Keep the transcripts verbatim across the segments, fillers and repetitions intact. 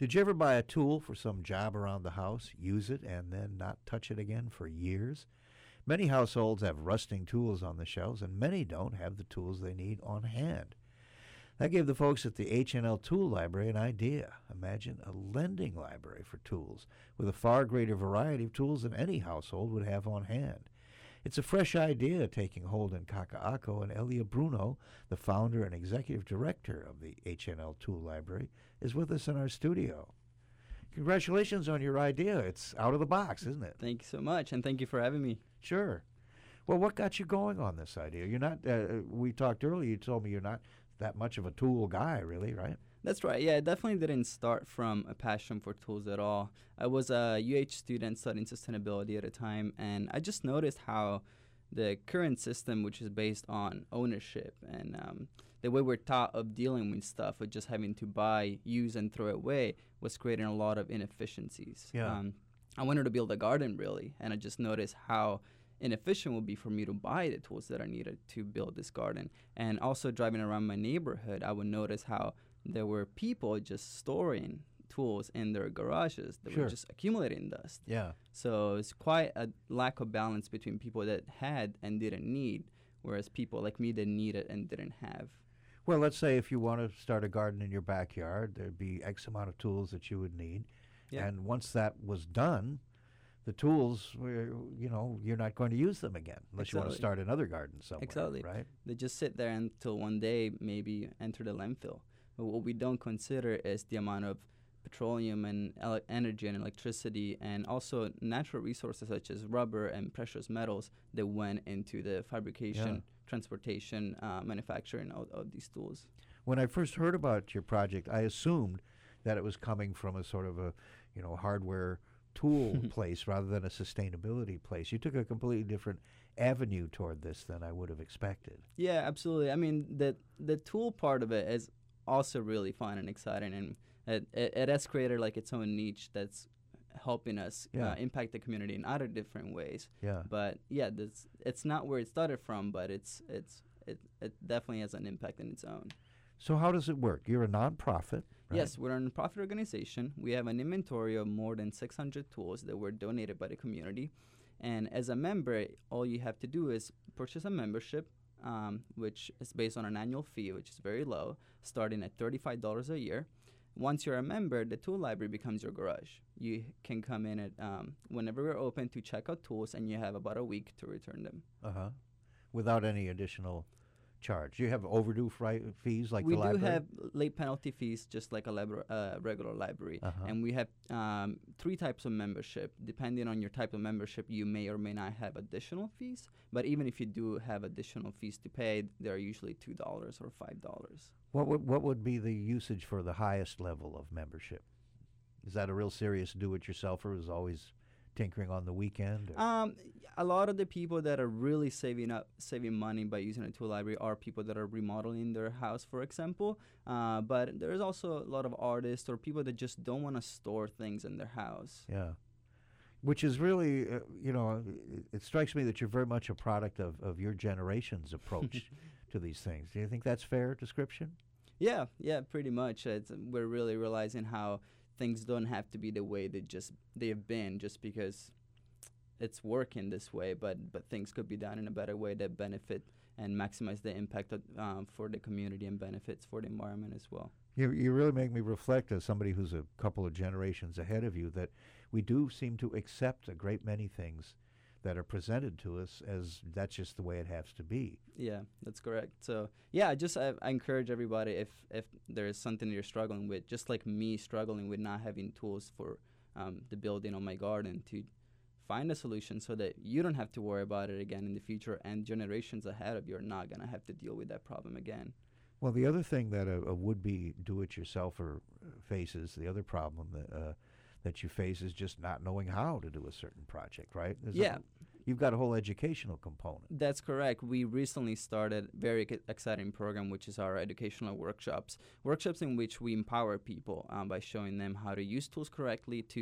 Did you ever buy a tool for some job around the house, use it, and then not touch it again for years? Many households have rusting tools on the shelves, and many don't have the tools they need on hand. That gave the folks at the H and L Tool Library an idea. Imagine a lending library for tools, with a far greater variety of tools than any household would have on hand. It's a fresh idea taking hold in Kaka'ako, and Elia Bruno, the founder and executive director of the H and L Tool Library, is with us in our studio. Congratulations on your idea. It's out of the box, isn't it? Thank you so much, and thank you for having me. Sure. Well, what got you going on this idea? You're not, uh, we talked earlier, you told me you're not that much of a tool guy, really, right? That's right. Yeah, it definitely didn't start from a passion for tools at all. I was a U H student studying sustainability at a time, and I just noticed how the current system, which is based on ownership and um, the way we're taught of dealing with stuff, with just having to buy, use, and throw it away, was creating a lot of inefficiencies. Yeah. Um, I wanted to build a garden, really, and I just noticed how inefficient it would be for me to buy the tools that I needed to build this garden. And also driving around my neighborhood, I would notice how there were people just storing tools in their garages that Sure. were just accumulating dust. Yeah. So it's quite a lack of balance between people that had and didn't need, whereas people like me that needed and didn't have. Well, let's say if you want to start a garden in your backyard, there'd be X amount of tools that you would need. Yeah. And once that was done, the tools, were, you know, you're not going to use them again unless you want to Exactly. start another garden somewhere. Exactly. Right? They just sit there until one day maybe enter the landfill. But what we don't consider is the amount of petroleum and ele- energy and electricity and also natural resources such as rubber and precious metals that went into the fabrication, Yeah. transportation, uh, manufacturing of, of these tools. When I first heard about your project, I assumed that it was coming from a sort of a, you know, hardware tool place rather than a sustainability place. You took a completely different avenue toward this than I would have expected. Yeah, absolutely. I mean, the the tool part of it is also really fun and exciting, and it, it, it has created like its own niche that's helping us Yeah. uh, impact the community in other different ways. Yeah. But yeah, this, it's not where it started from, but it's it's it, it definitely has an impact in its own. So how does it work? You're a nonprofit, right? Yes, we're a nonprofit organization. We have an inventory of more than six hundred tools that were donated by the community. And as a member, all you have to do is purchase a membership, um, which is based on an annual fee, which is very low, starting at thirty-five dollars a year. Once you're a member, the tool library becomes your garage. You can come in at um, whenever we're open to check out tools, and you have about a week to return them. Uh-huh. Without any additional charge. You have overdue fri- fees like we the library? do have late penalty fees, just like a libra- uh, regular library. Uh-huh. And we have um, three types of membership. Depending on your type of membership, you may or may not have additional fees. But even if you do have additional fees to pay, they're usually two dollars or five dollars. What would what would be the usage for the highest level of membership? Is that a real serious do-it-yourselfer who's always tinkering on the weekend? or- Um, a lot of the people that are really saving up, saving money by using a tool library are people that are remodeling their house, for example. Uh, but there is also a lot of artists or people that just don't want to store things in their house. Yeah. Which is really, uh, you know, it, it strikes me that you're very much a product of, of your generation's approach to these things. Do you think that's fair description? Yeah, yeah, pretty much. It's, we're really realizing how things don't have to be the way they just they have been just because it's working this way, but but things could be done in a better way that benefit and maximize the impact of, um, for the community and benefits for the environment as well. You you really make me reflect as somebody who's a couple of generations ahead of you that we do seem to accept a great many things that are presented to us as that's just the way it has to be. Yeah, that's correct. So yeah, just I, I encourage everybody if if there is something you're struggling with, just like me struggling with not having tools for um, the building on my garden, to find a solution so that you don't have to worry about it again in the future, and generations ahead of you are not gonna have to deal with that problem again. Well, the other thing that a, a would-be do-it-yourselfer faces, the other problem that uh, that you face is just not knowing how to do a certain project, right? There's Yeah. A, you've got a whole educational component. That's correct. We recently started a very e- exciting program, which is our educational workshops. Workshops in which we empower people um, by showing them how to use tools correctly to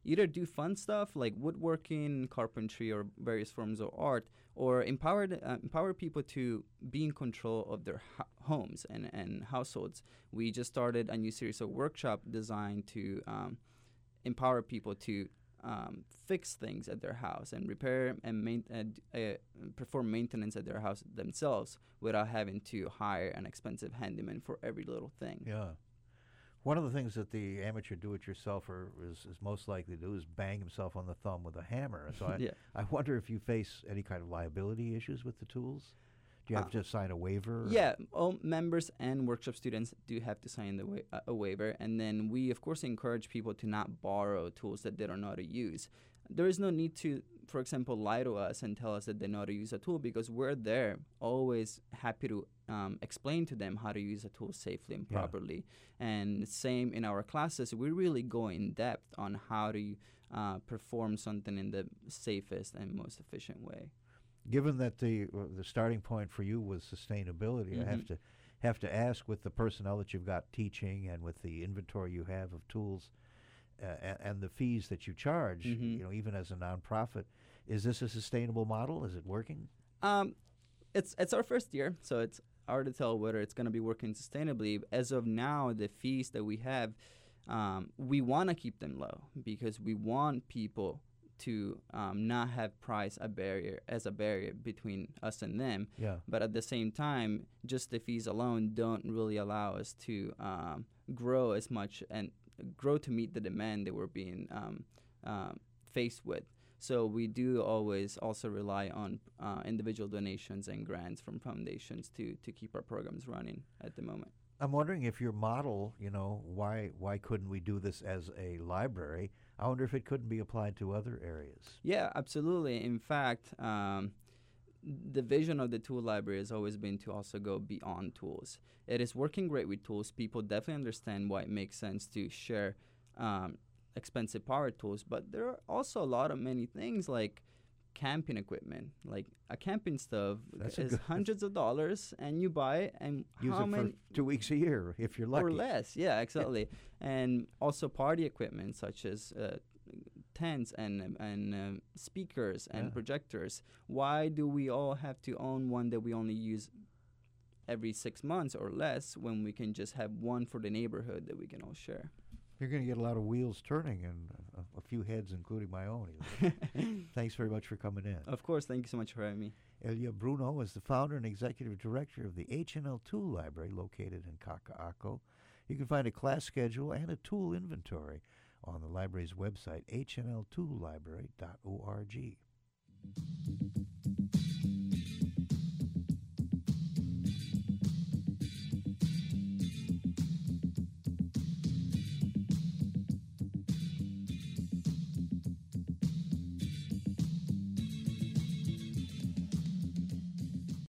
either do fun stuff like woodworking, carpentry, or various forms of art, or empower the, uh, empower people to be in control of their ho- homes and, and households. We just started a new series of workshop designed to um, empower people to um, fix things at their house and repair and main- and, uh, perform maintenance at their house themselves without having to hire an expensive handyman for every little thing. Yeah. One of the things that the amateur do-it-yourselfer is, is most likely to do is bang himself on the thumb with a hammer. So I, Yeah. I wonder if you face any kind of liability issues with the tools. Do you have Uh, to sign a waiver? or- Yeah, all members and workshop students do have to sign the wa- uh, a waiver, and then we, of course, encourage people to not borrow tools that they don't know how to use. There is no need to, for example, lie to us and tell us that they know how to use a tool, because we're there, always happy to um, explain to them how to use a tool safely and Yeah. properly. And same in our classes, we really go in depth on how to uh, perform something in the safest and most efficient way. Given that the uh, the starting point for you was sustainability, I have Mhm. to have to ask, with the personnel that you've got teaching and with the inventory you have of tools, uh, and, and the fees that you charge, Mhm. you know, even as a nonprofit, is this a sustainable model? Is it working? Um, it's it's our first year, so it's hard to tell whether it's going to be working sustainably. As of now, the fees that we have, um, we want to keep them low because we want people to um, not have price a barrier as a barrier between us and them. Yeah. But at the same time, just the fees alone don't really allow us to um, grow as much and grow to meet the demand that we're being um, um, faced with. So we do always also rely on uh, individual donations and grants from foundations to to keep our programs running at the moment. I'm wondering if your model, you know, why why couldn't we do this as a library? I wonder if it couldn't be applied to other areas. Yeah, absolutely. In fact, um, the vision of the tool library has always been to also go beyond tools. It is working great with tools. People definitely understand why it makes sense to share um, expensive power tools, but there are also a lot of many things like camping equipment. Like a camping stove That's a is good- hundreds of dollars, and you buy it, and Use how it many for two weeks a year if you're lucky. or less? Yeah, exactly. And also party equipment such as uh, tents and um, and um, speakers and Yeah. projectors. Why do we all have to own one that we only use every six months or less when we can just have one for the neighborhood that we can all share? You're going to get a lot of wheels turning and a, a few heads, including my own. Thanks very much for coming in. Of course, thank you so much for having me. Elia Bruno is the founder and executive director of the H and L Tool Library located in Kaka'ako. You can find a class schedule and a tool inventory on the library's website, h n l tool library dot org.